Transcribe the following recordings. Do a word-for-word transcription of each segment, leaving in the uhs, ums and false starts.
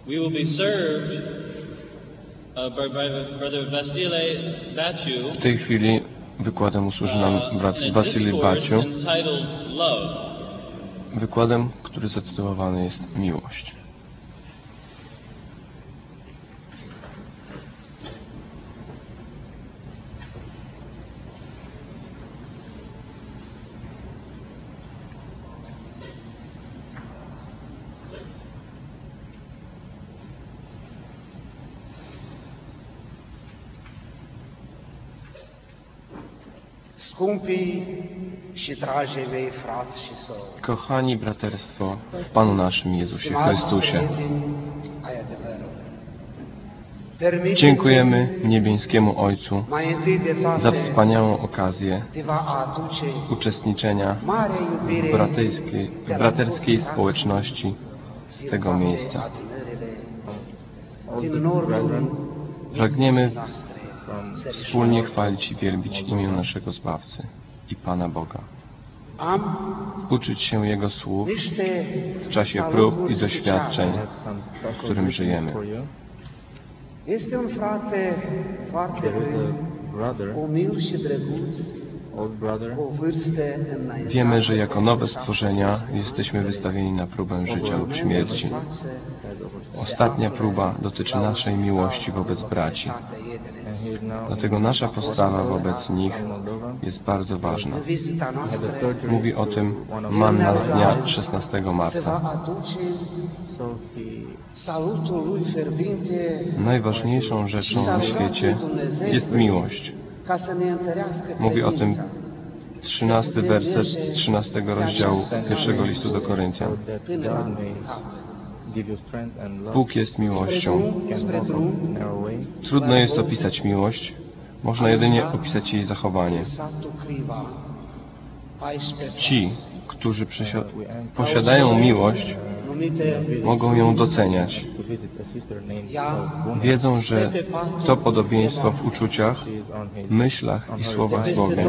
We will be served uh, by, by Brother Vasile Baciu. W tej chwili wykładem usłuży nam brat uh, Vasily Baciu. entitled Love. Wykładem, który zatytułowany jest Miłość. Kochani braterstwo w Panu naszym Jezusie Chrystusie, dziękujemy niebieskiemu Ojcu za wspaniałą okazję uczestniczenia w braterskiej, w braterskiej społeczności z tego miejsca. Pragniemy wspólnie chwalić i wielbić imię naszego Zbawcy i Pana Boga. Uczyć się Jego słów w czasie prób i doświadczeń, w którym żyjemy. Wiemy, że jako nowe stworzenia jesteśmy wystawieni na próbę życia lub śmierci. Ostatnia próba dotyczy naszej miłości wobec braci. Dlatego nasza postawa wobec nich jest bardzo ważna. Mówi o tym manna z dnia szesnastego marca. Najważniejszą rzeczą na świecie jest miłość. Mówi o tym trzynasty werset trzynastego rozdziału pierwszego listu do Koryntian. Bóg jest miłością. Trudno jest opisać miłość, można jedynie opisać jej zachowanie. Ci, którzy posiadają miłość, mogą ją doceniać. Wiedzą, że to podobieństwo w uczuciach, myślach i słowach z Bogiem.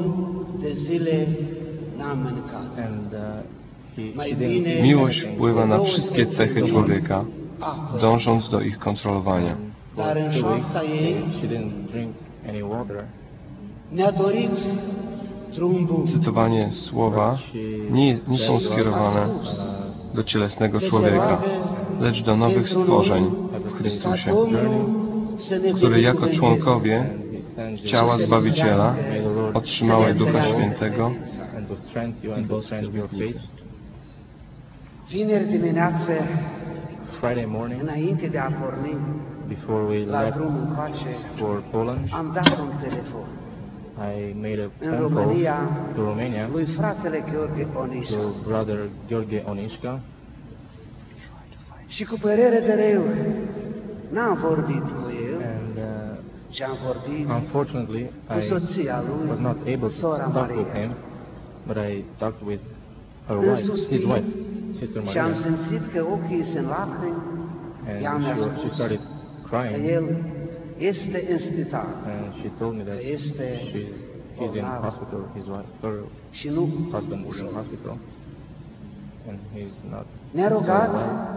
Miłość wpływa na wszystkie cechy człowieka, dążąc do ich kontrolowania. Cytowanie słowa nie, nie są skierowane do cielesnego człowieka, lecz do nowych stworzeń w Chrystusie, które jako członkowie ciała Zbawiciela otrzymały Ducha Świętego. Friday morning, before we left for Poland, I made a phone call to Romania to brother Gheorghe Onișca. Și cu părere de rău, n-am vorbit cu el, and uh, și am vorbit unfortunately cu I soția lui, was not able to sora talk with Maria. him, but I talked with her wife, his wife, Sister Și am Maria, simțit că ochii sunt lacrimi, ea and mi-a she, was- she spus started că crying, el este în spital and she told me that că este she's, he's in bolnav hospital, his wife, her și nu husband is in ușor. hospital, and he's not. Ne-a rugat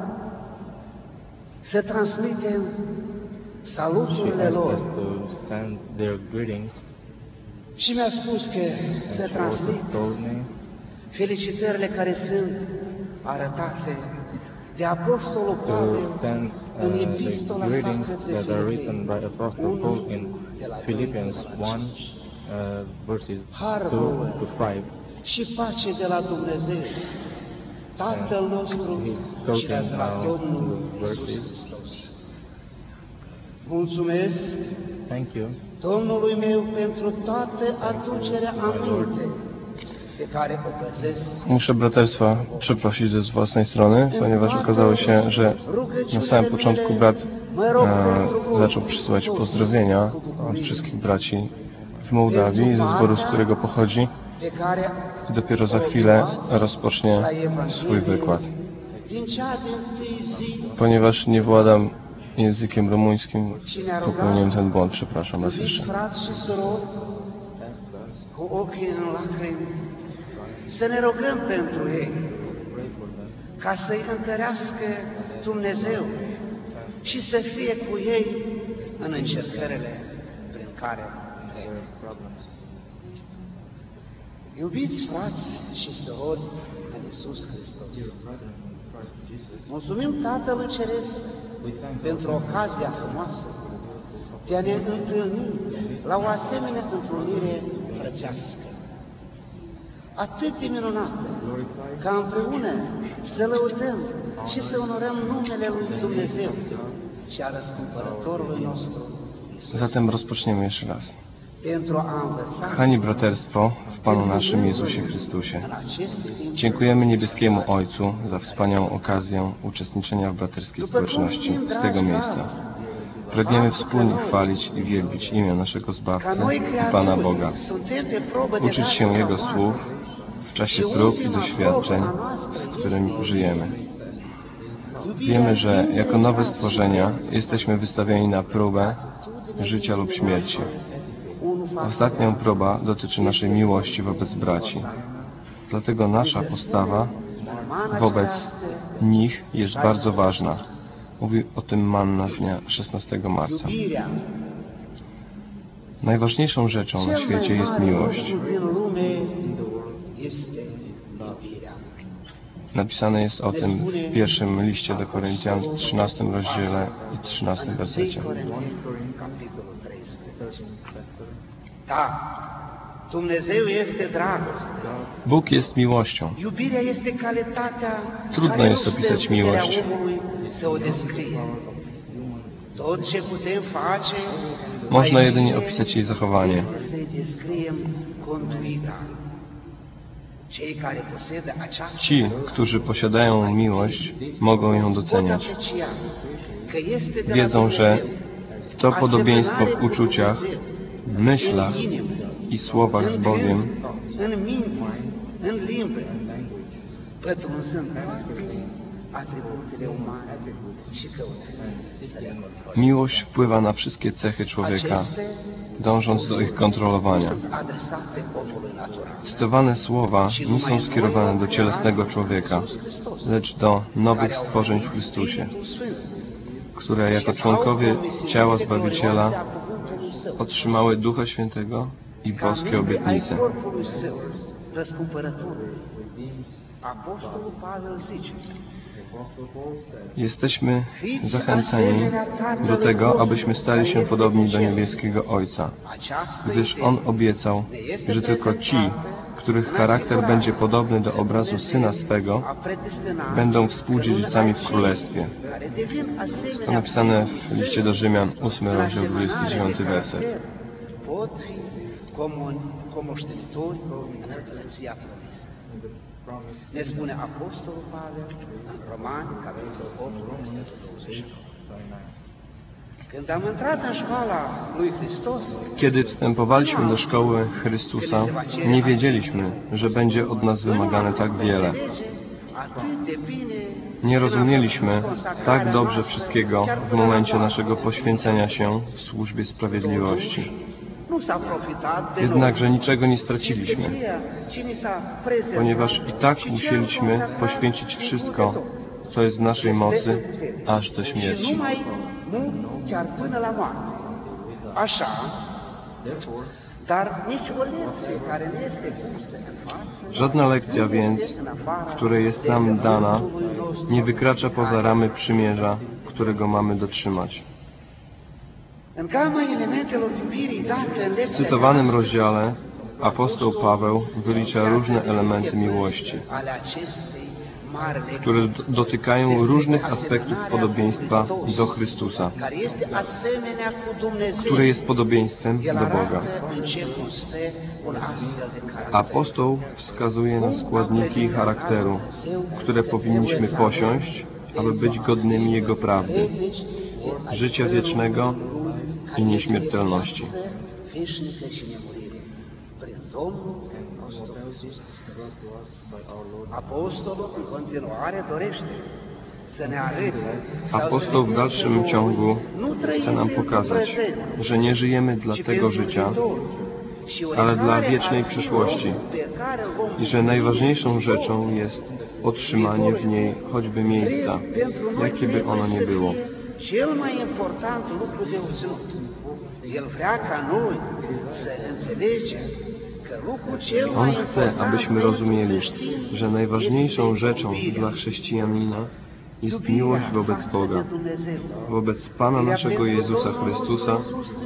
să transmitem She saluturile asked lor us to send their greetings, și mi-a spus că să and she also transmit told me felicitările care sunt arătate de Apostolul to Pavel send în uh, epistola the sa greetings către that are written Filipeni, by Apostle unu Paul in de la Philippians doi one, uh, verses Harul two to five. și pace de la Dumnezeu, Tatăl nostru He's și de spoken la now Domnul the Iisus verses. Hristos. Mulțumesc Thank you, Domnului meu pentru toată aducerea aminte pe care o păzesc. Muszę braterstwa przeprosić ze własnej strony, ponieważ okazało się, że na samym początku brat e, zaczął przysyłać pozdrowienia od wszystkich braci w Mołdawii, ze zboru, z którego pochodzi. Pe care I dopiero za chwilę rozpocznie swój wykład. din cea din tâi zi Ponieważ nie władam językiem rumuńskim, popełniłem ten błąd, przepraszam was iubiți jeszcze. frați și surori, cu ochii în lacrimi, să ne rugăm pentru ei, ca să-i întărească Dumnezeu și să fie cu ei în încercările prin care trec. Iubiți frați și surori în Iisus Hristos, mulțumim Tatălui Ceresc pentru ocazia frumoasă de a ne întâlni la o asemenea întrunire frățească, atât de minunată, ca împreună să lăudăm și să onorăm numele Lui Dumnezeu și a Răscumpărătorului nostru Iisus. Zatem rozpoczniemy jeszcze raz. Pentru a învăța Kochani braterstwo w Panu naszym Jezusie Chrystusie, în aceste timp, dziękujemy niebieskiemu Ojcu za wspaniałą okazję uczestniczenia w braterskiej społeczności z tego miejsca. Pragniemy wspólnie chwalić i wielbić imię naszego Zbawcy i Pana Boga, uczyć się Jego słów w czasie prób i doświadczeń, z którymi żyjemy. Wiemy, że jako nowe stworzenia jesteśmy wystawieni na próbę życia lub śmierci. Ostatnia próba dotyczy naszej miłości wobec braci. Dlatego nasza postawa wobec nich jest bardzo ważna. Mówi o tym Manna z dnia szesnastego marca. Najważniejszą rzeczą na świecie jest miłość. Napisane jest o tym w pierwszym liście do Koryntian, w trzynastym rozdziale i trzynastym wersecie. Da, Dumnezeu este dragoste. Bóg jest miłością. Iubirea este calitatea Trudno care jest nu opisać stă în puterea miłość. omului să o descrie. Tot ce putem face Można mai jedynie bine opisać jej zachowanie. este să-i descriem conduita. Cei care posedă această Ci, którzy posiadają miłość, mogą ją pot doceniać. aprecia că este de la Wiedzą, że Dumnezeu. to podobieństwo Asemănare w cu uczuciach, Dumnezeu, myślach în inimă, i słowach z în Bogiem gând, în minte, în limbă, pătrunzând toate atributele umane și căutând să le controleze. Miłość wpływa na wszystkie cechy człowieka, dążąc do ich kontrolowania. Sunt adresate omului natural. Cytowane słowa nie są skierowane do cielesnego człowieka, lecz do nowych stworzeń w Chrystusie, które jako członkowie ciała Zbawiciela otrzymały Ducha Świętego i boskie obietnice. Corpului său, răscumpărătorului. Apostolul Pavel zice, Jesteśmy zachęceni do tego, abyśmy stali się podobni do niebieskiego Ojca, gdyż On obiecał, że tylko ci, których charakter będzie podobny do obrazu Syna swego, będą współdziedzicami w Królestwie. Jest to napisane w liście do Rzymian, ósmy rozdział, dwudziesty dziewiąty werset. pot fi comun- comoștenitori în împărăția promisă. Ne spune Apostolul Pavel în Romani, capitolul opt, versetul douăzeci și nouă. Când am intrat în școala lui Hristos, Kiedy wstępowaliśmy do szkoły Chrystusa, nie wiedzieliśmy, że będzie od nas wymagane tak wiele. atât de bine Nie rozumieliśmy tak dobrze wszystkiego w momencie naszego poświęcenia się w służbie sprawiedliwości. nu s-a profitat de Jednakże niczego nie straciliśmy, cine s-a prezentat ponieważ i tak musieliśmy poświęcić wszystko, co jest w naszej mocy, aż do și śmierci. numai nu chiar până la moarte. Așa, dar nici o lecție care ne este pusă în față, Żadna lekcja więc, która jest nam dana, nie wykracza poza ramy przymierza, którego mamy dotrzymać. în gama elementelor iubirii date în W lecția cytowanym rozdziale apostoł Paweł wylicza różne elementy miłości, ale acestei mari lecții, które d- dotykają różnych aspektów podobieństwa do Chrystusa, care este asemenea cu Dumnezeu. które jest podobieństwem El do Boga. arată în ce constă un astfel de caracter. Apostoł wskazuje na składniki charakteru, które powinniśmy posiąść, aby być godnymi Jego prawdy, życia wiecznego i nieśmiertelności. Veșnică și nemurire prin Domnul nostru Iisus Hristos. Apostolul în continuare dorește să ne arăte sau să Apostoł w ne dalszym arăte ciągu nu trăim chce nam pentru pokazać, prezent, że nie żyjemy dla ci tego pentru życia, viitor. Și ale dla oricare wiecznej ar fi przyszłości. locul pe care îl vom i że najważniejszą rzeczą jest otrzymanie w niej choćby miejsca, jakie by ono nie było. cel mai important lucru de obținut. El vrea ca noi să înțelegem că lucrul cel On mai chce, important abyśmy pentru rozumieli, creștin że najważniejszą rzeczą dla chrześcijanina jest miłość wobec Boga, wobec Pana naszego Jezusa Chrystusa,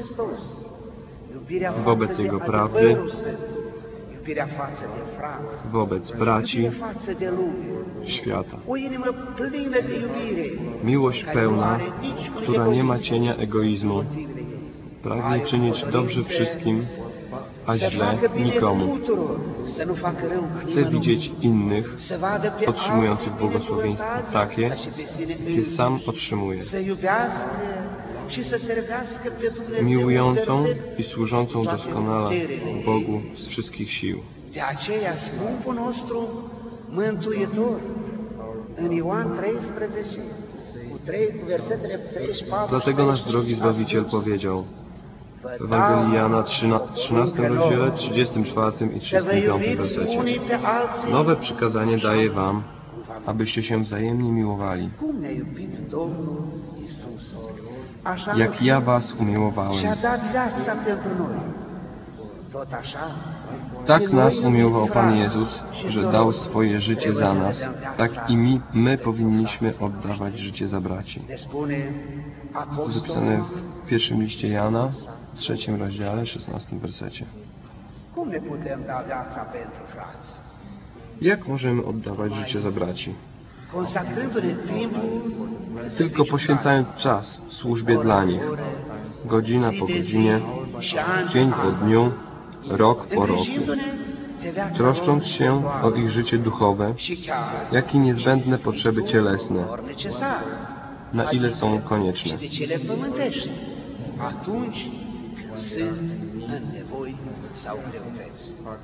wobec Jego prawdy, wobec braci, świata. Miłość pełna, która nie ma cienia egoizmu, pragnie czynić dobrze wszystkim, a źle nikomu. Chce widzieć innych otrzymujących błogosławieństwo takie, jakie sam otrzymuje. Miłującą i służącą doskonale Bogu z wszystkich sił. De aceea, scumpul nostru Mântuitor, în Ioan treisprezece, cu trei, cu versetele treizeci și patru, Dlatego nasz drogi Zbawiciel powiedział w Ewangelii Jana trzynastym rozdziale, trzydziestym czwartym i trzydziestym piątym wersecie: Nowe przykazanie daję wam, abyście się wzajemnie miłowali, cum ne-a iubit Domnul Iisus. Așa jak ja was umiłowałem. și-a dat viața pentru noi. Tot așa, Tak nas umiłował Pan Jezus, że dał swoje życie za nas, tak i my, my powinniśmy oddawać życie za braci. ne spune Zapisane apostolul, w pierwszym liście Jana, w trzecim rozdziale, szesnastym wersecie. cum ne putem da viața pentru frați? Jak możemy oddawać życie za braci? Consacrându-ne timpul, Tylko poświęcając czas w służbie dla nich, godzina po godzinie, dzień po dniu, rok po roku, îngrijindu-ne de viața troszcząc się o ich życie duchowe, și chiar jak i niezbędne potrzeby cielesne, ori necesare, na ile są konieczne. și de cele pământești, atunci când sunt în nevoi sau greutăți.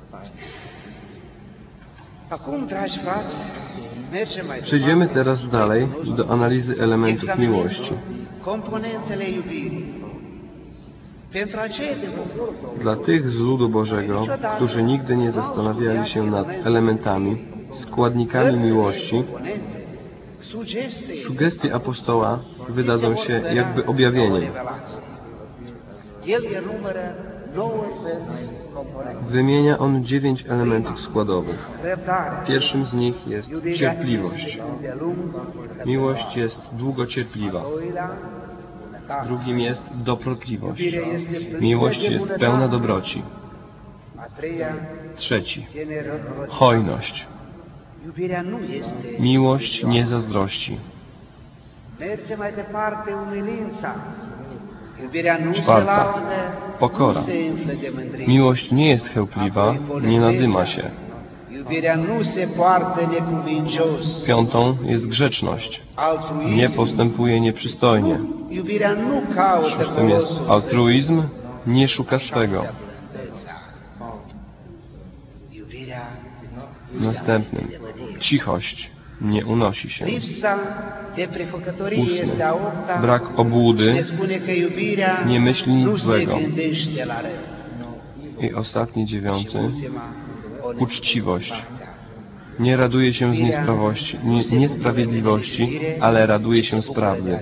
Acum, dragi frați, mergem mai Przejdziemy departe teraz dalej do analizy elementów examinând miłości. componentele iubirii. Pentru aceia din poporul Domnului, Dla tych z ludu Bożego, którzy nigdy nie zastanawiali się nad elementami, składnikami miłości, sugestie sugestie apostoła wydadzą się jakby objawieniem. El enumără nouăzeci componente. Wymienia on dziewięć elementów składowych. Răbdare, Pierwszym z nich jest iubirea cierpliwość. este îndelung, Miłość jest długocierpliwa. doilea, bunătate. Drugim jest dobrotliwość. Iubirea este plină Miłość de jest bunătate. pełna dobroci. A treia, Trzeci. generozitate. Hojność. Iubirea nu este Miłość nie zazdrości. Merge mai departe umilința. Iubirea nu se Czwarta. laudă, Pokora. nu se umflă de mândrie. Miłość nie jest chełpliwa, nie nadyma się. Iubirea nu se poartă necuvincios. Piątą jest grzeczność. Altruism. Nie postępuje nieprzystojnie. Iubirea nu caută Szóstym jest folosul altruizm, nie szuka swego. blândețea. Iubirea Następnym cichość, nie unosi się. lipsa de prefăcătorie Ósmy. este a opta. Brak Ne obłudy spune că iubirea nie myśli nic nu se złego. gândește la rău. i ostatni dziewiąty Ultima, uczciwość. Nie raduje się z niesprawości, nie, niesprawiedliwości, ale raduje się z prawdy.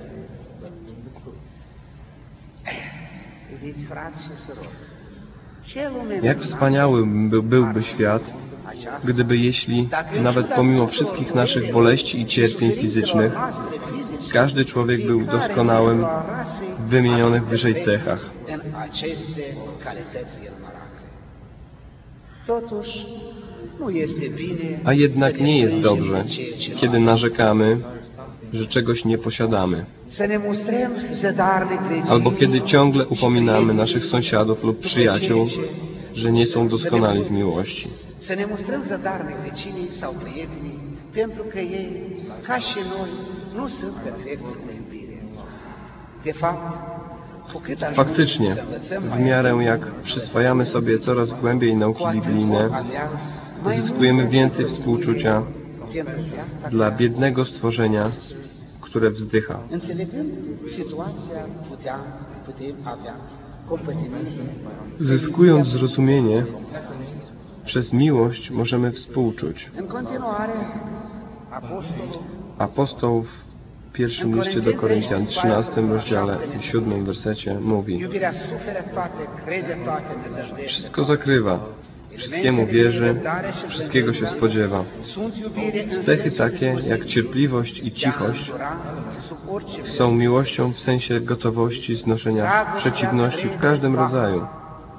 Iubiți frați și surori, ce lume Jak wspaniały by, byłby świat, gdyby jeśli, nawet pomimo wszystkich naszych boleści i cierpień fizycznych, każdy człowiek był doskonałym w wymienionych wyżej cechach. în aceste calități el măracă. Totuși, nu este bine A jednak să nie ne jest plângem dobrze, de ceea ce kiedy nu avem. narzekamy, że czegoś nie posiadamy, Să ne mustrăm zădarnic vecinii, albo kiedy ciągle upominamy naszych sąsiadów lub przyjaciół, że nie są doskonali w miłości. Să ne mustrăm zădarnic vecinii sau prietenii, pentru că ei, ca și noi, nu sunt perfecti în iubire. De fapt, cu cât ajungem Faktycznie, să învățăm w mai miarę mult, jak przyswajamy sobie coraz głębiej nauki cu atât vom biblijne, avea mai zyskujemy multă więcej iubire współczucia pentru viața dla care biednego stworzenia, które wzdycha. Înțelegând situația, puteam, putem avea compătimire. Zyskując zrozumienie, przez miłość możemy współczuć. În continuare, apostolul Apostoł w pierwszym liście do Koryntian, trzynastym rozdziale i siódmym wersecie mówi: Iubirea suferă toate, crede toate, nădăjduiește wszystko zakrywa, wszystkiemu wierzy, wszystkiego się spodziewa. Cechy takie jak cierpliwość i cichość są miłością w sensie gotowości znoszenia przeciwności w każdym rodzaju.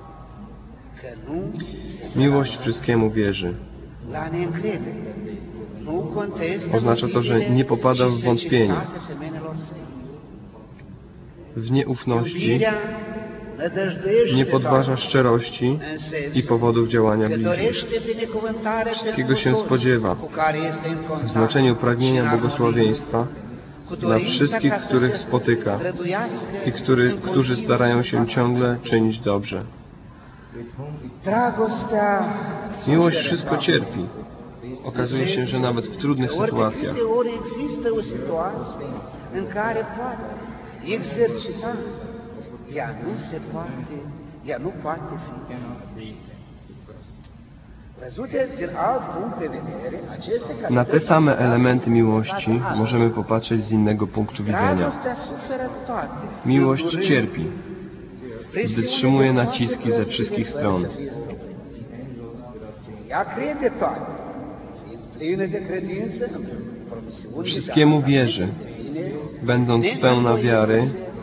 Miłość wszystkiemu wierzy. Oznacza to, że nie popada w wątpienie, w nieufności, nie podważa szczerości i powodów działania bliźnich. Wszystkiego się spodziewa, w znaczeniu pragnienia błogosławieństwa dla wszystkich, których spotyka i który, którzy starają się ciągle czynić dobrze. Miłość wszystko cierpi. Okazuje się, że nawet w trudnych sytuacjach na te same elementy miłości możemy popatrzeć z innego punktu widzenia. Miłość cierpi, wytrzymuje naciski ze wszystkich stron. Wszystkiemu wierzy, będąc pełna wiary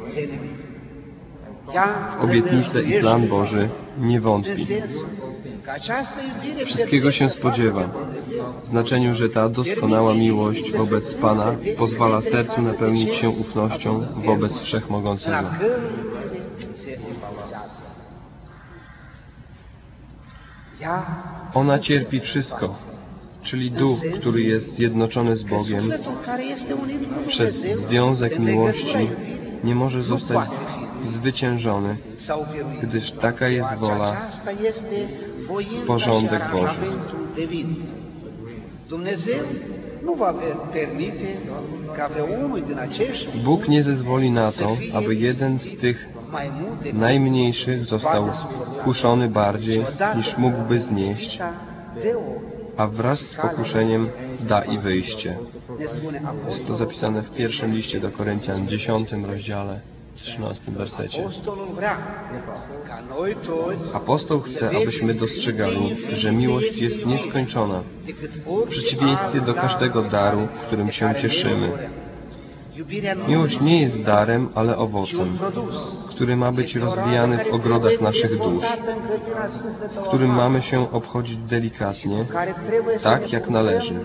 w obietnicę i plan Boży, nie wątpi. Wszystkiego się spodziewa, w znaczeniu, że ta doskonała miłość wobec Pana pozwala sercu napełnić się ufnością wobec Wszechmogącego. Ona cierpi wszystko, czyli duch, który jest zjednoczony z Bogiem przez związek miłości, nie może zostać zwyciężony, gdyż taka jest wola, porządek Boży. Bóg nie zezwoli na to, aby jeden z tych najmniejszych został kuszony bardziej, niż mógłby znieść, a wraz z pokuszeniem da i wyjście. Jest to zapisane w pierwszym liście do Koryntian, dziesiątym rozdziale, trzynastym wersecie. Apostoł chce, abyśmy dostrzegali, że miłość jest nieskończona, w przeciwieństwie do każdego daru, którym się cieszymy. Miłość nie jest darem, ale owocem, który ma być rozwijany w ogrodach naszych dusz, którym mamy się obchodzić delikatnie, tak jak należy.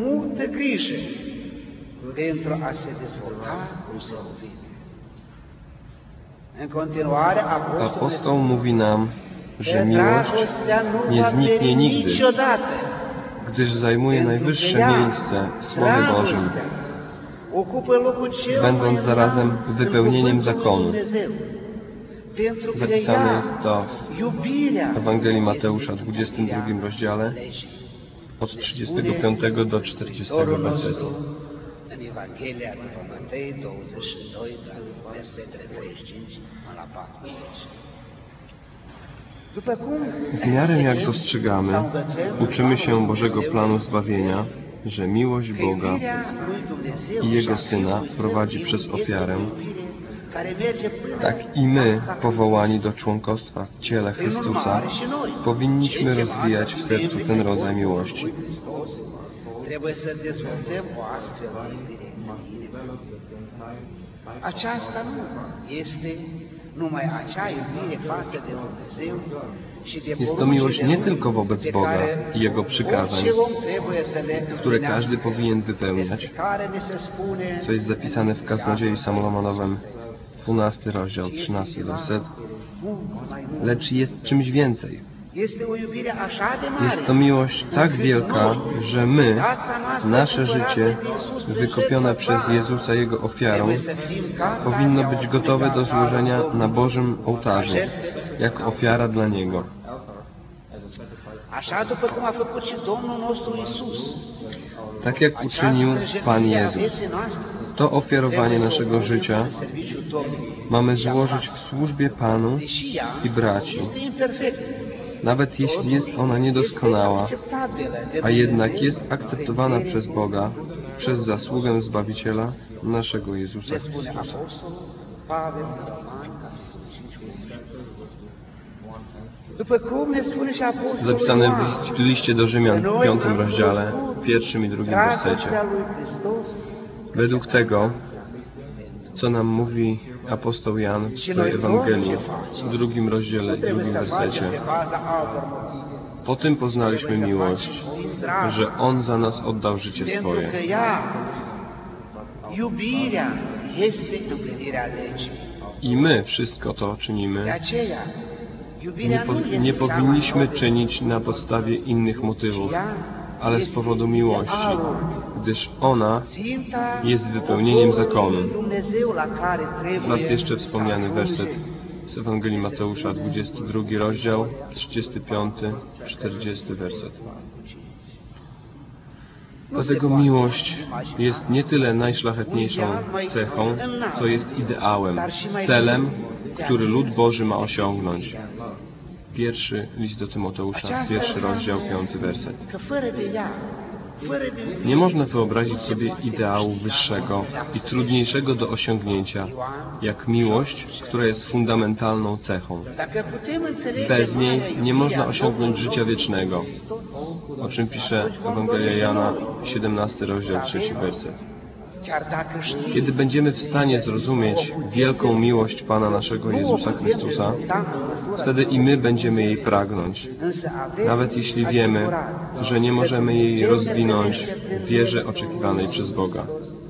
Apostoł mówi nam, że miłość nie zniknie nigdy, gdyż zajmuje najwyższe miejsce w Słowie Bożym, będąc zarazem wypełnieniem zakonu. Zapisane jest to w Ewangelii Mateusza, dwudziestym drugim rozdziale, od trzydziestego piątego do czterdziestego wersetu. W miarę jak dostrzegamy, uczymy się Bożego planu zbawienia, że miłość Boga i Jego Syna prowadzi przez ofiarę, tak i my, powołani do członkostwa w ciele Chrystusa, powinniśmy rozwijać w sercu ten rodzaj miłości. Aceasta nu este numai acea iubire față de Dumnezeu și de Jest to miłość nie tylko wobec Boga i Jego przykazań, które każdy powinien wypełniać, co jest zapisane w Kaznodziei Salomonowym, dwunasty rozdział, trzynasty werset, lecz jest czymś więcej. Jest to miłość tak wielka, że my, nasze życie, wykupione przez Jezusa Jego ofiarą, powinno być gotowe do złożenia na Bożym ołtarzu, jako ofiara dla Niego. Tak jak uczynił Pan Jezus, to ofiarowanie naszego życia mamy złożyć w służbie Panu i braci. Nawet jeśli jest ona niedoskonała, a jednak jest akceptowana przez Boga, przez zasługę Zbawiciela, naszego Jezusa Le spune Chrystusa. Apostolul Pavel în Romani, capitolul cinci. După cum ne spune și Apostolul Zapisane w Ioan, list- liście do Rzymian w piątym rozdziale, pierwszym i drugim wersecie. dragostea lui Hristos, Według tego, co nam mówi apostoł Jan w swojej Ewangelii, w drugim rozdziale i drugim wersecie. pe baza altor motive. Po tym poznaliśmy miłość, że On za nas oddał życie Pentru swoje. că ea, iubirea, este împlinirea legii. I my wszystko to De czynimy. aceea, Nie, iubirea po, nu este nie seama powinniśmy noastră, czynić na podstawie innych motywów, ea ale z este powodu miłości, idealul, gdyż ona ținta jest wypełnieniem zakonu. lui Dumnezeu la care trebuie Raz jeszcze wspomniany să werset ajungem. z Ewangelii Mateusza, dwudziesty drugi rozdział, trzydziesty piąty, czterdziesty werset. Dlatego miłość jest nie tyle najszlachetniejszą cechą, co jest ideałem, celem, który lud Boży ma osiągnąć. Pierwszy list do Tymoteusza, pierwszy rozdział, piąty werset. Că fără de ea, fără de Nie można wyobrazić sobie ideału wyższego i trudniejszego do osiągnięcia, jak miłość, która jest fundamentalną cechą. Dacă putem înțelege Bez niej marea nie można iubirea osiągnąć Domnului życia wiecznego, Hristos, o czym pisze Ewangelia Jana, siedemnasty rozdział, trzeci werset. chiar dacă știm, Kiedy będziemy w stanie zrozumieć wielką miłość Pana naszego Jezusa Chrystusa, wtedy i my będziemy jej pragnąć, însă avem nawet jeśli wiemy, że nie możemy jej rozwinąć w wierze oczekiwanej przez Boga.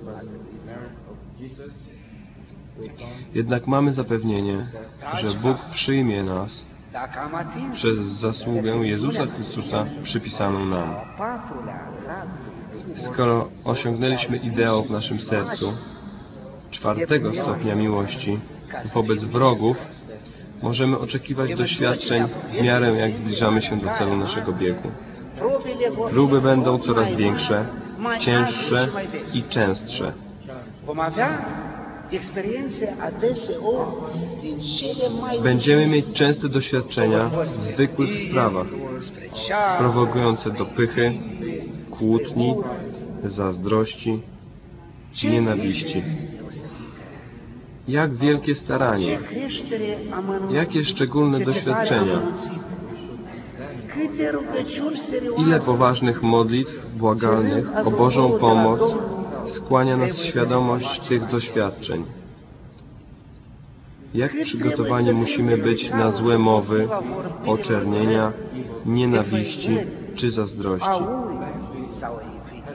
Jednak mamy zapewnienie, że Bóg przyjmie nas dacă am atins przez zasługę Jezusa Chrystusa przypisaną nam. patrulea grad, Skoro osiągnęliśmy ideał w naszym sercu czwartego stopnia miłości wobec wrogów, możemy oczekiwać doświadczeń w miarę jak zbliżamy się do celu naszego biegu. probele vor Próby będą coraz większe, cięższe i częstsze. Vom avea experiențe adeseori din cele mai Będziemy mieć częste doświadczenia w zwykłych sprawach, spre cea prowokujące do pychy, kłótni, zazdrości, nienawiści. Jak wielkie staranie, ce creștere amănunțită, jakie szczególne cercetare doświadczenia, amănunțită. Câte rugăciuni serioase ile poważnych modlitw błagalnych o Bożą pomoc skłania nas świadomość tych doświadczeń. Jak przygotowani musimy być na złe mowy, oczernienia, nienawiści czy zazdrości. a uri sau a iubit.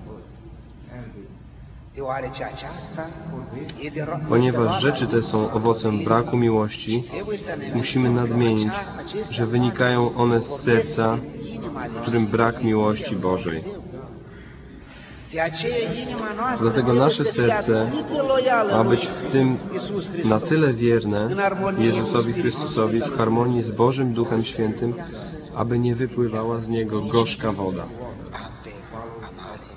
Deoarece aceasta e de ro- Ponieważ rzeczy te są owocem braku miłości, trebuie să ne musimy nadmienić, że wynikają one z serca, w którym brak miłości Bożej. De aceea inima noastră Dlatego trebuie nasze să fie serce atât de loială ma lui być w tym Iisus Hristos, na tyle wierne Jezusowi Chrystusowi w harmonii z Bożym Duchem Świętym, aby nie wypływała z niego gorzka woda. apte amare.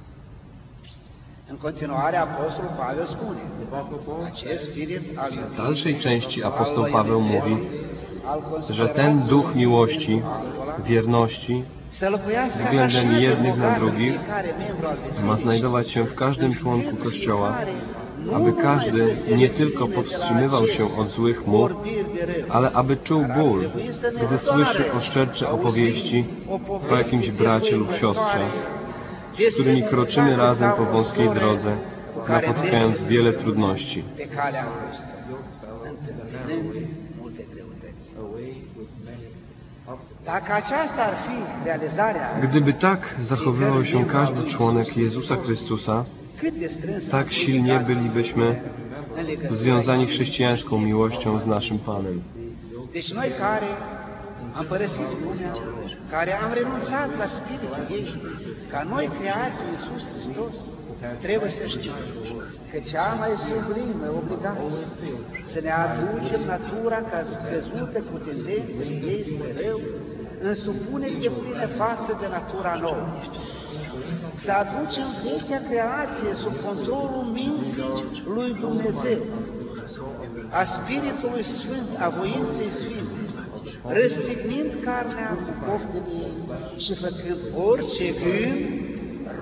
În continuare, Apostolul Pavel spune, acest spirit al W dalszej części apostoł al Paweł loialității, mówi, al że ten duch miłości, wierności să locuiască względem așa de jednych na bogat în drugich fiecare membru al ma bisericii, znajdować się w każdym członku Kościoła, nu aby numai każdy să se nie tylko rețină de la powstrzymywał aceste się od złych mów, vorbiri de rând, ale aby czuł ból, gdy słyszy oszczercze opowieści po jakimś bracie lub siostrze, z którymi kroczymy razem po wąskiej drodze, napotykając wiele trudności. pe calea noastră, întâlnând multe greutăți. Dacă aceasta ar fi realizarea, Gdyby tak zachowywał się każdy członek Jezusa Chrystusa, cât de strânsă tak silnie bylibyśmy în legătură. związani chrześcijańską miłością z naszym Panem. Deci noi care am părăsit lumea, care am renunțat la spiritul ei, ca noi creați în Iisus Hristos, trebuie să știm că cea mai sublimă obligație să ne aducem natura ca scăzută cu tendențele ei spre rău, în supunere de plină față de natura nouă. Să aducem vechea creație sub controlul minții lui Dumnezeu, a Spiritului Sfânt, a voinței Sfinte, răstignind carnea cu poftele ei și făcând orice gând rob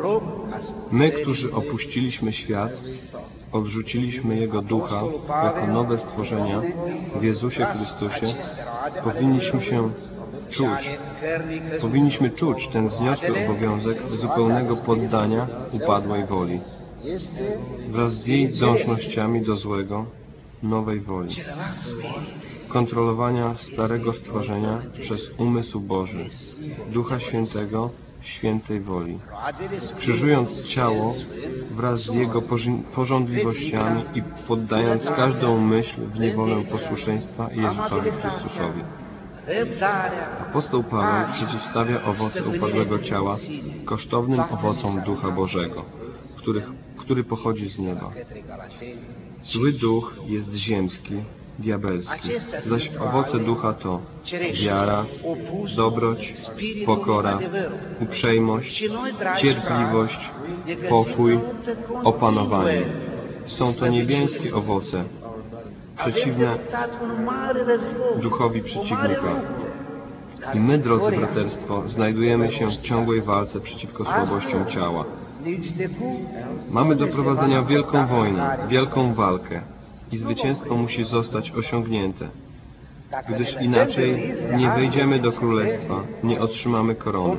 My, którzy opuściliśmy świat, odrzuciliśmy Jego Ducha jako nowe stworzenia w Jezusie Chrystusie, powinniśmy się czuć, powinniśmy czuć ten wzniosły obowiązek zupełnego poddania upadłej woli, wraz z jej dążnościami do złego, nowej woli, kontrolowania starego stworzenia przez umysł Boży, Ducha Świętego, świętej woli, krzyżując ciało wraz z jego pożądliwościami i poddając każdą myśl w niewolę posłuszeństwa Jezusowi Chrystusowi. Apostoł Paweł przeciwstawia owoce upadłego ciała kosztownym owocom Ducha Bożego, których, który pochodzi z nieba. Zły duch jest ziemski, diabelski, zaś owoce ducha to wiara, dobroć, pokora, uprzejmość, cierpliwość, pokój, opanowanie. Są to niebiańskie owoce, przeciwne duchowi przeciwnika. I my, drodzy braterstwo, znajdujemy się w ciągłej walce przeciwko słabościom ciała. Mamy do prowadzenia wielką wojnę, wielką walkę i zwycięstwo musi zostać osiągnięte, gdyż inaczej nie wejdziemy do Królestwa, nie otrzymamy korony.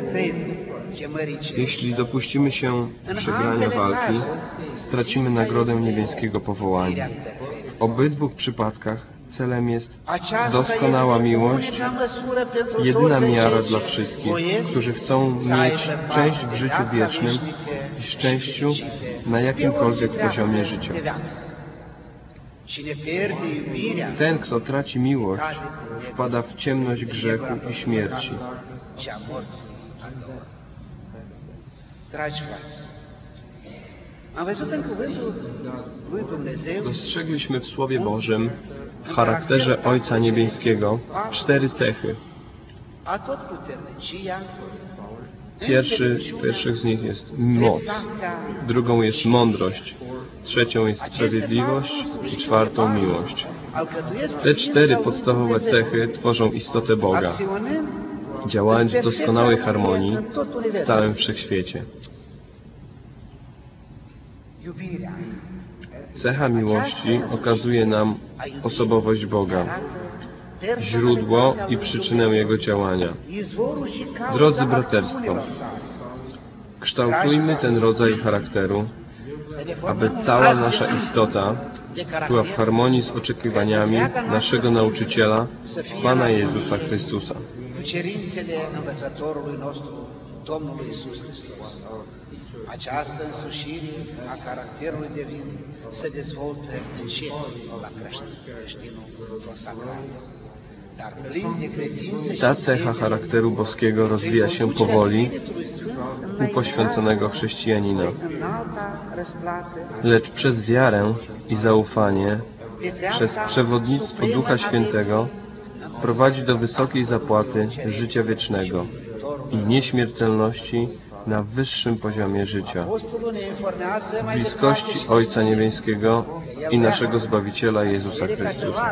Jeśli dopuścimy się przegrania walki, stracimy nagrodę niebieskiego powołania. W obydwu przypadkach celem jest doskonała miłość, jedyna miara dla wszystkich, którzy chcą mieć część w życiu wiecznym i szczęściu na jakimkolwiek poziomie życia. Ten, kto traci miłość, wpada w ciemność grzechu i śmierci. Dostrzegliśmy w Słowie Bożym, w charakterze Ojca Niebieskiego, cztery cechy. Pierwszy, pierwszych z nich jest moc, drugą jest mądrość, trzecią jest sprawiedliwość i czwartą miłość. Te cztery podstawowe cechy tworzą istotę Boga, działając w doskonałej harmonii w całym wszechświecie. Cecha miłości okazuje nam osobowość Boga, źródło i przyczynę Jego działania. Drodzy braterstwo, kształtujmy ten rodzaj charakteru, aby cała nasza istota była w harmonii z oczekiwaniami naszego nauczyciela, Pana Jezusa Chrystusa. Domnului Iisus Hristos. Această însușire a caracterului divin se dezvoltă încet la creștinul consacrat. Dar plin de credință și Ta cecha charakteru boskiego rozwija się powoli u poświęconego chrześcijanina. Lecz przez wiarę i zaufanie, przez przewodnictwo Ducha Świętego prowadzi do wysokiej zapłaty życia wiecznego i nieśmiertelności na wyższym poziomie życia, w bliskości Ojca Niebieskiego i naszego Zbawiciela Jezusa Chrystusa.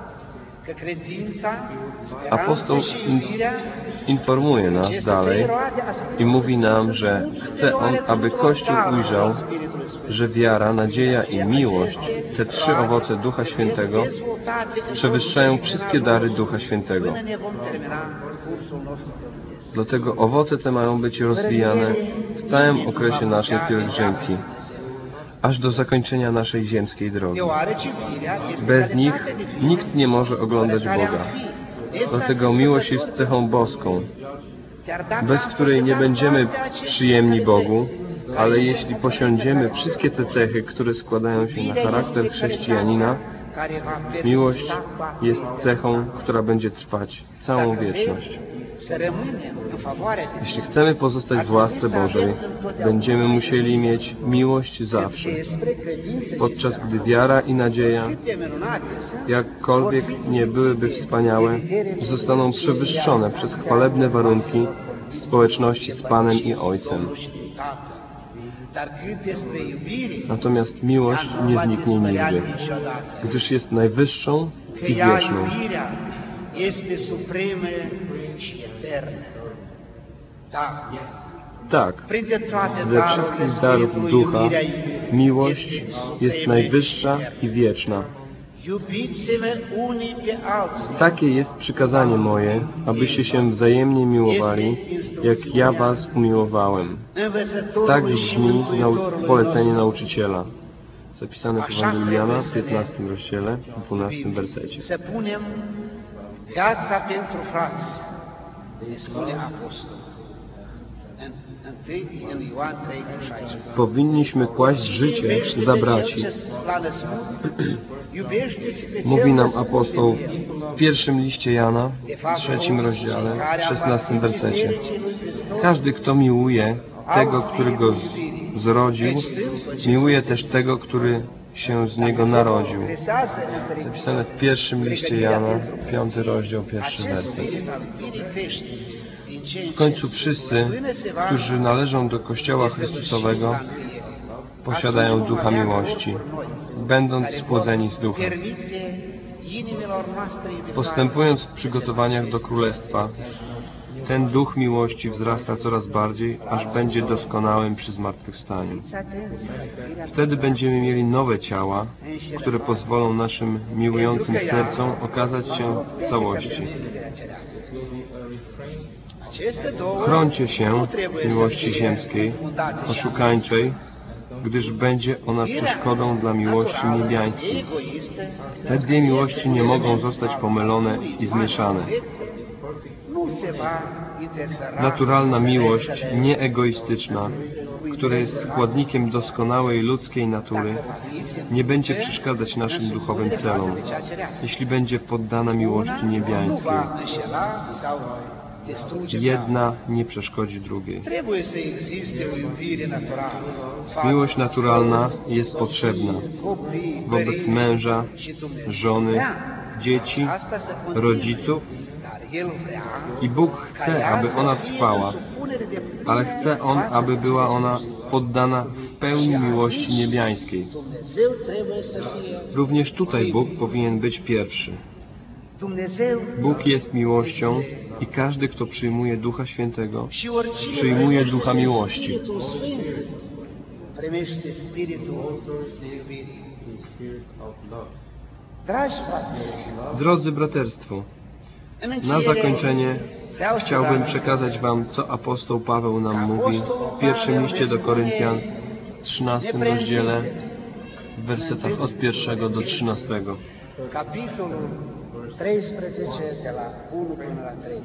Apostoł in, informuje nas dalej i mówi nam, że chce on, aby Kościół ujrzał, że wiara, nadzieja i miłość, te trzy owoce Ducha Świętego, przewyższają wszystkie dary Ducha Świętego. Dlatego owoce te mają być rozwijane w całym okresie naszej pielgrzymki, aż do zakończenia naszej ziemskiej drogi. Bez nich nikt nie może oglądać Boga. Dlatego miłość jest cechą boską, bez której nie będziemy przyjemni Bogu, ale jeśli posiądziemy wszystkie te cechy, które składają się na charakter chrześcijanina, miłość jest cechą, która będzie trwać całą wieczność. Jeśli chcemy pozostać w łasce Bożej, będziemy musieli mieć miłość zawsze, podczas gdy wiara i nadzieja, jakkolwiek nie byłyby wspaniałe, zostaną przewyższone przez chwalebne warunki w społeczności z Panem i Ojcem. Natomiast miłość nie zniknie nigdy, gdyż jest najwyższą i wieczną. Tak, ze wszystkich darów Ducha miłość jest najwyższa i wieczna. Takie jest przykazanie moje, abyście się wzajemnie miłowali, jak ja was umiłowałem. Tak brzmi nau- polecenie nauczyciela. Zapisane w Ewangelii Jana w piętnastym rozdziale, w dwunastym wersecie. Să punem viața pentru frați, ne spune apostolul. În, întâi, în Ioan trei cu șaisprezece. Powinniśmy kłaść życie za braci. Mówi nam apostoł w pierwszym liście Jana, w trzecim rozdziale, w szesnastym wersecie. Każdy, kto miłuje tego, który go z- zrodził, miłuje też tego, który się z niego narodził. Zapisane w pierwszym liście Jana, piąty rozdział, pierwszy werset. W końcu wszyscy, którzy należą do Kościoła Chrystusowego, posiadają ducha miłości, będąc spłodzeni z ducha. Postępując w przygotowaniach do Królestwa, ten duch miłości wzrasta coraz bardziej, aż będzie doskonałym przy zmartwychwstaniu. Wtedy będziemy mieli nowe ciała, które pozwolą naszym miłującym sercom okazać się w całości. Chrońcie się miłości ziemskiej, oszukańczej, gdyż będzie ona przeszkodą dla miłości niebiańskiej. Te dwie miłości nie mogą zostać pomylone i zmieszane. Naturalna miłość, nieegoistyczna, która jest składnikiem doskonałej ludzkiej natury, nie będzie przeszkadzać naszym duchowym celom, jeśli będzie poddana miłości niebiańskiej. Jedna nie przeszkodzi drugiej. Miłość naturalna jest potrzebna wobec męża, żony, dzieci, rodziców i Bóg chce, aby ona trwała, ale chce On, aby była ona poddana w pełni miłości niebiańskiej. Również tutaj Bóg powinien być pierwszy. Bóg jest miłością i każdy, kto przyjmuje Ducha Świętego, przyjmuje Ducha miłości. Drodzy braterstwo, na zakończenie chciałbym przekazać Wam, co apostoł Paweł nam mówi w pierwszym liście do Koryntian, w trzynastym rozdziale, w wersetach od pierwszego do trzynastego. Capitolul treisprezece, de la unu până la trei.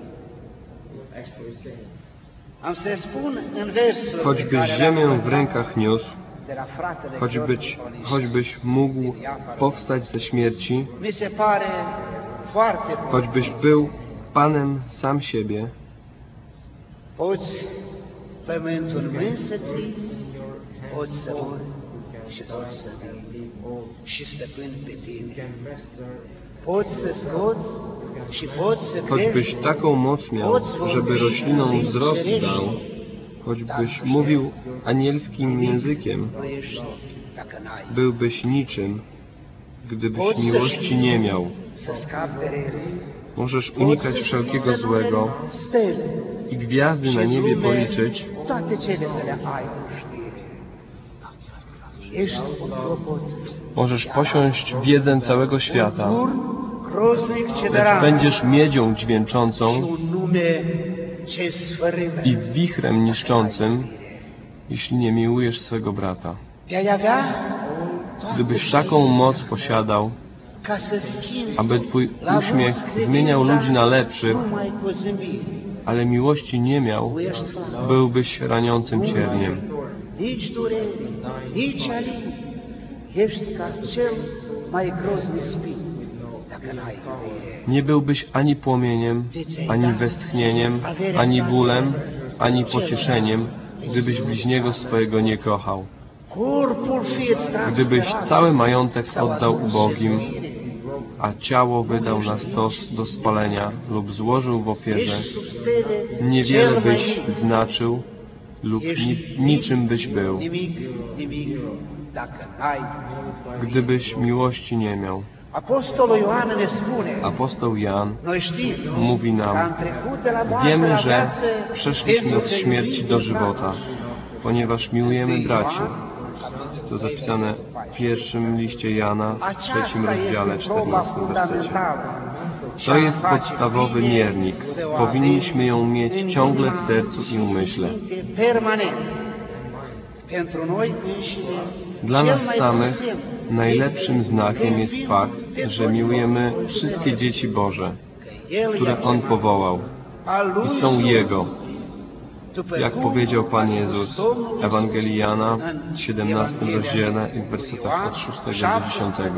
Am să spun în versul Choćbyś ziemię w rękach niósł, choćbyś, choćbyś mógł powstać ze śmierci, mi se pare foarte bun. choćbyś był Panem sam siebie, Poți pământul în mâini să ții, poți să ori și poți să vii și stăpân pe tine. Poți să scoți și poți să choćbyś crești, taką moc miał, żeby roślinom wzrost dał, choćbyś mówił anielskim językiem, nu ești dacă n-ai. byłbyś niczym, gdybyś miłości nie miał. Să scapi de rele. Możesz unikać wszelkiego złego Stele i gwiazdy na niebie policzyć, toate cele să le ai cu știre. Ești un clopot, możesz posiąść wiedzę całego świata, tur groznic ce de lecz ran będziesz miedzią dźwięczącą și un nume ce sfărâmă. i wichrem niszczącym, jeśli nie miłujesz swego brata. De-ai avea toată Gdybyś taką moc posiadał, ca să schimbi aby Twój la uśmiech mulți zmieniał credința ludzi na lepszych, numai cu o zâmbire. ale miłości nie miał, Tu ești fără byłbyś raniącym cierniem. nici durere, nici alin. Ești ca cel mai groznic spin, dacă n-ai iubire. Nie byłbyś ani płomieniem, ani westchnieniem, ani bólem, ani pocieszeniem, gdybyś bliźniego swojego nie kochał. Corpul fie-ți Gdybyś transferat cały majątek sau oddał adus ubogim, în mire. a ciało wydał na stos do spalenia lub złożył w ofierze, Ești sub stele niewiele cel mai byś mic. znaczył lub ni niczym byś był, Nimic, nimic, dacă n-ai. gdybyś miłości nie miał. Apostolul Ioan ne spune, Apostoł Jan noi știm mówi că nam, am trecut de la moarte wiemy, la że viață przeszliśmy pentru z că śmierci iubim do frați. żywota, ponieważ miłujemy braci. Jest to zapisane w pierwszym liście Jana, w trzecim Aceasta rozdziale, este proba czternastym wersecie. fundamentală. To jest podstawowy miernik. Powinniśmy ją mieć ciągle w sercu i umyśle. Permanent. Pentru noi înșine, Dla cel nas mai samych bun semn najlepszym znakiem jest fakt, że miłujemy wszystkie dzieci Boże, które On powołał i są Jego. Jak powiedział Pan Jezus w Ewangelii Jana w siedemnastym rozdziale i w wersetach od szóstego do dziesiątego.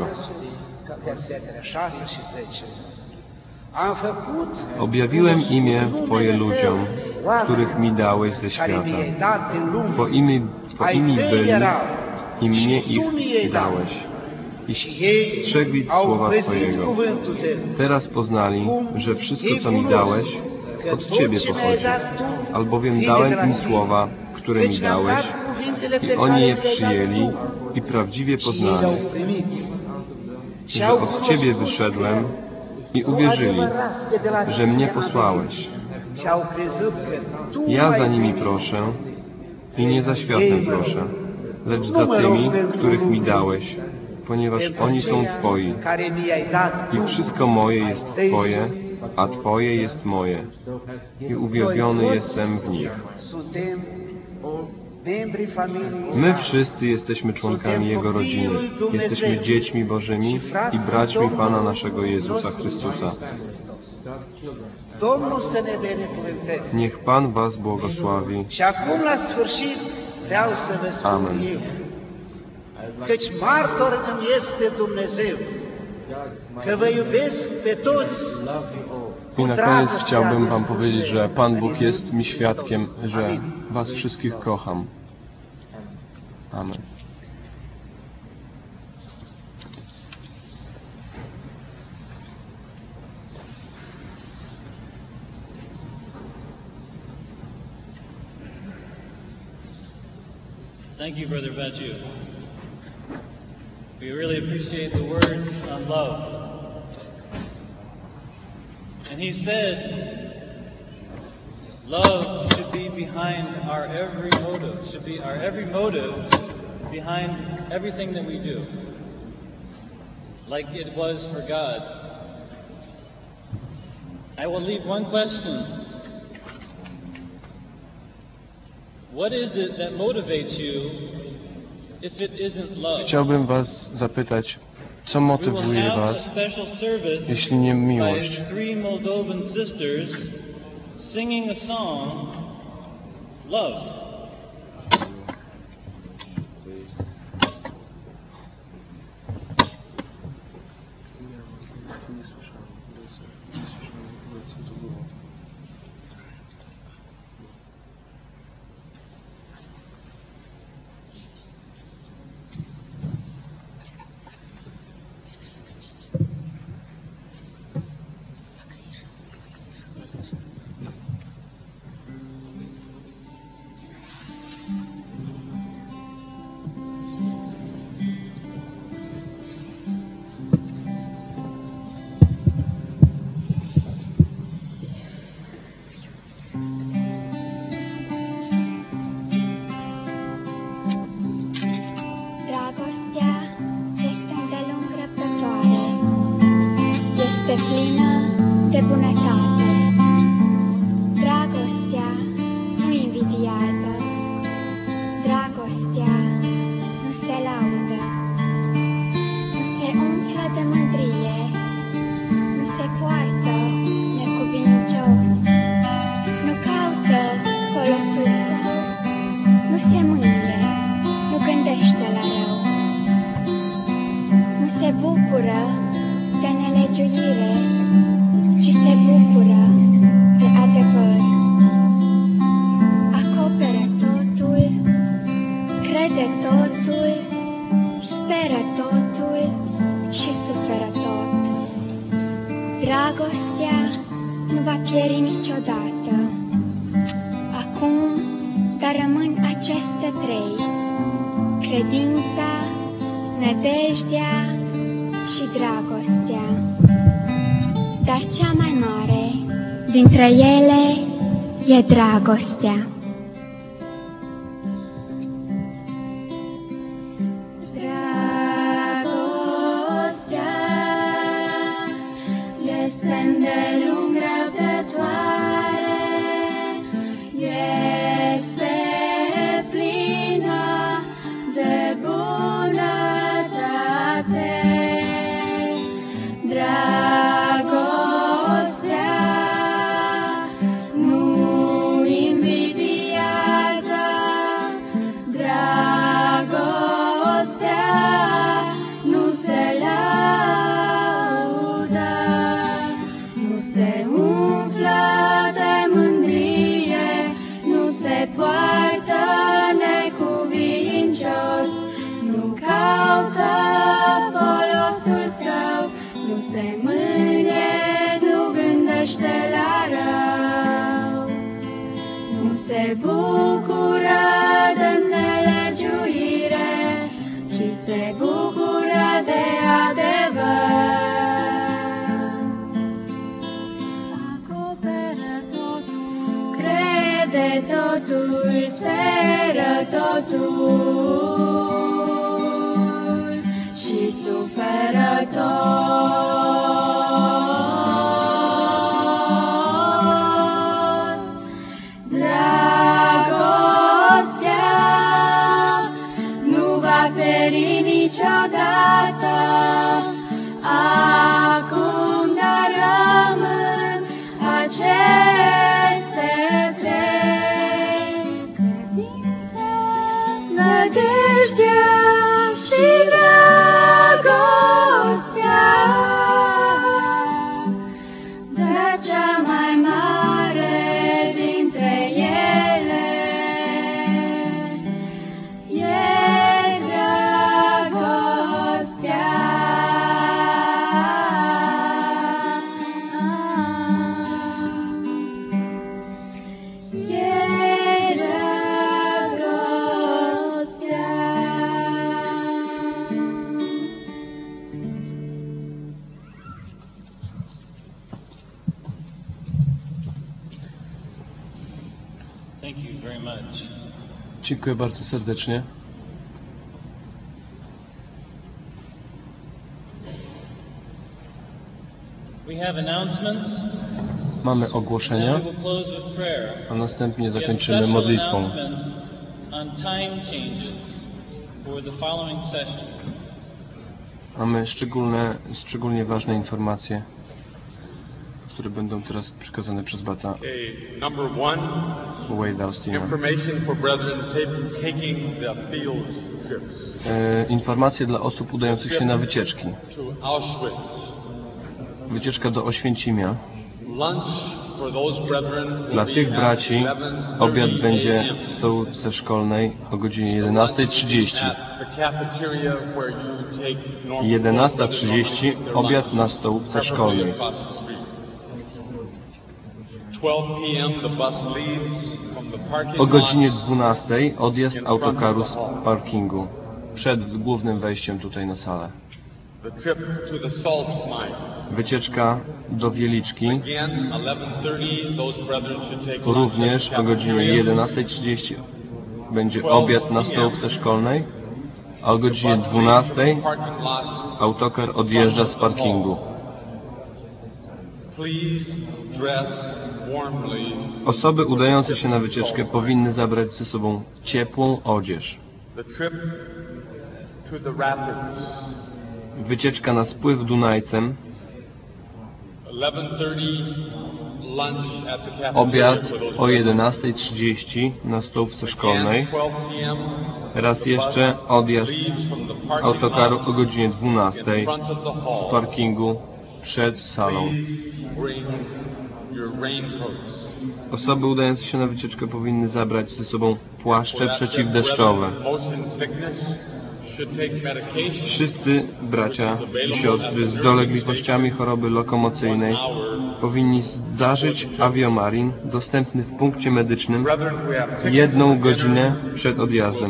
Objawiłem imię Twoje ludziom, których mi dałeś ze świata. Twoimi, Twoimi byli i mnie ich dałeś. I strzegli słowa Twojego. Teraz poznali, że wszystko, co mi dałeś, od Ciebie pochodzi. Albowiem dałem im słowa, które mi dałeś, i oni je przyjęli i prawdziwie poznali, że od Ciebie wyszedłem i uwierzyli, że mnie posłałeś. Ja za nimi proszę i nie za światem proszę, lecz za tymi, których mi dałeś, ponieważ oni są Twoi i wszystko moje jest Twoje, a Twoje jest moje i uwielbiony jestem w nich. My wszyscy jesteśmy członkami Jego rodziny. Jesteśmy dziećmi Bożymi i braćmi Pana naszego Jezusa Chrystusa. Niech Pan Was błogosławi. Amen. Căci martor îmi este Dumnezeu, că vă iubesc pe toți. I na koniec chciałbym Wam powiedzieć, że Pan Bóg jest mi świadkiem, że Was wszystkich kocham. Amen. Thank you, Brother Batju. We really appreciate the words on love. And he said, love should be behind our every motive, should be our every motive behind everything that we do, like it was for God. I will leave one question. What is it that motivates you if it isn't love? Chciałbym Was zapytać, co motywuje Was, jeśli nie miłość? Three Moldovan sisters singing a song, Love. Dragostea nu va pieri niciodată. Acum, dar rămân aceste trei: credința, nădejdea și dragostea. Dintre ele e dragostea. Dziękuję bardzo serdecznie. Mamy ogłoszenia, a następnie zakończymy modlitwą. Mamy szczególne, szczególnie ważne informacje, które będą teraz przekazane przez brata Wade Austina. E, informacje dla osób udających się na wycieczki. Wycieczka do Oświęcimia. Dla tych braci obiad będzie w stołówce szkolnej o godzinie jedenastej trzydzieści. jedenasta trzydzieści obiad na stołówce szkolnej. O godzinie dwunastej odjazd autokaru z parkingu przed głównym wejściem tutaj na salę. Wycieczka do Wieliczki również o godzinie jedenastej trzydzieści będzie obiad na stołówce szkolnej, a o godzinie dwunastej autokar odjeżdża z parkingu. Osoby udające się na wycieczkę powinny zabrać ze sobą ciepłą odzież. Wycieczka na spływ Dunajcem. Obiad o jedenastej trzydzieści na stołówce szkolnej. Raz jeszcze odjazd autokaru o godzinie dwunastej z parkingu przed salą. Osoby udające się na wycieczkę powinny zabrać ze sobą płaszcze przeciwdeszczowe. Wszyscy bracia i siostry z dolegliwościami choroby lokomocyjnej powinni zażyć Aviomarin dostępny w punkcie medycznym jedną godzinę przed odjazdem.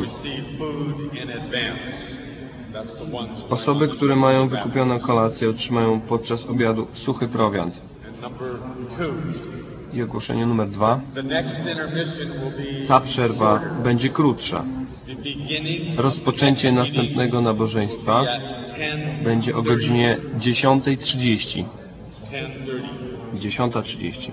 Osoby, które mają wykupioną kolację, otrzymają podczas obiadu suchy prowiant. I ogłoszenie numer dwa. The next intermission will be Ta przerwa będzie krótsza. the beginning Rozpoczęcie następnego nabożeństwa at ten będzie o godzinie dziesiąta trzydzieści. ten thirty. dziesiąta trzydzieści.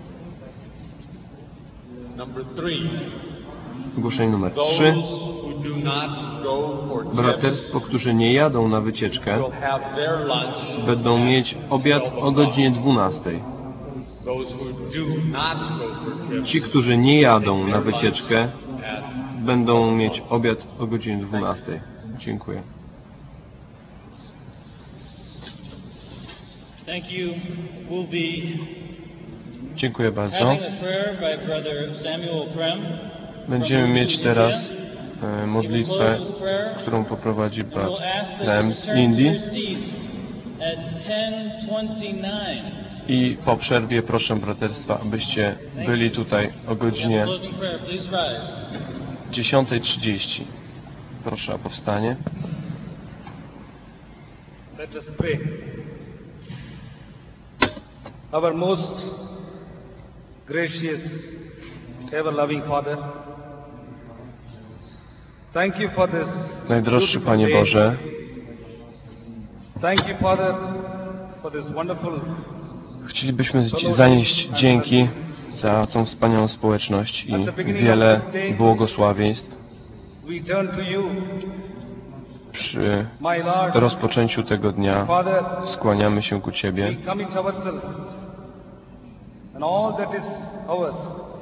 Number three. Ogłoszenie numer Those trzy. who do not go for trips Braterstwo, którzy nie jadą na wycieczkę, will have their lunch. będą mieć obiad o godzinie dwunastej. Those who do not go for trips Ci, którzy nie jadą na wycieczkę, at będą mieć obiad o godzinie dwunastej. Dziękuję. Thank you. We'll be Dziękuję bardzo. having a prayer by Brother Samuel Prem. Będziemy mieć teraz e, He will modlitwę, close with prayer, którą poprowadzi and brat we'll ask that Prem you z return to Indii. your seats at ten twenty-nine. I po przerwie proszę braterstwa, abyście byli tutaj o godzinie Closing prayer, please rise. dziesiąta trzydzieści. Proszę o powstanie. Let us pray. Our most gracious, ever-loving Father, thank you for this Najdroższy beautiful Panie day. Boże, Thank you, Father, for this wonderful chcielibyśmy Ci zanieść dzięki za tą wspaniałą społeczność i wiele błogosławieństw. we turn to you, Przy my Lord, rozpoczęciu tego dnia Father. skłaniamy się ku Ciebie We commit ourselves and all that is ours,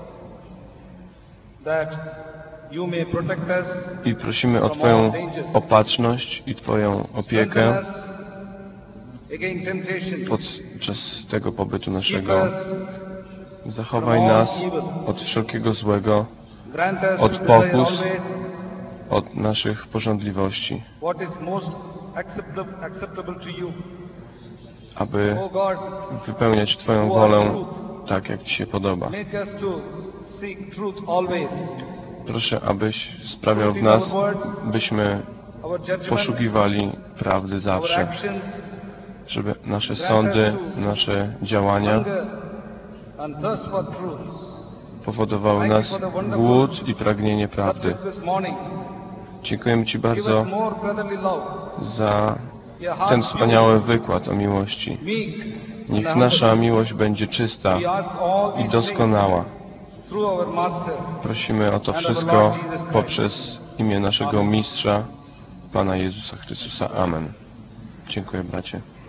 that you may protect us, i prosimy o Twoją opatrzność i Twoją strengthen opiekę us against temptation, podczas tego pobytu keep naszego. us Zachowaj from all nas evil, od wszelkiego złego, grant us od to desire pokus, always od naszych pożądliwości, what is most acceptable, acceptable to you. aby O God, wypełniać Twoją wolę tak, jak Ci się podoba. make us to seek truth always. Proszę, abyś sprawiał w nas, byśmy Our judgment, poszukiwali prawdy our zawsze, actions, żeby nasze sądy, nasze działania hunger and thirst for truth. powodowały nas głód i pragnienie prawdy. Subject this morning. Dziękujemy Ci Give bardzo us more brotherly love. za Your heart ten wspaniały wykład o miłości. meek. Niech and nasza humble. miłość będzie czysta We ask all i these doskonała. things through our Master. Prosimy o to wszystko poprzez imię naszego Mistrza, Pana Jezusa Chrystusa. Amen. Dziękuję, bracie.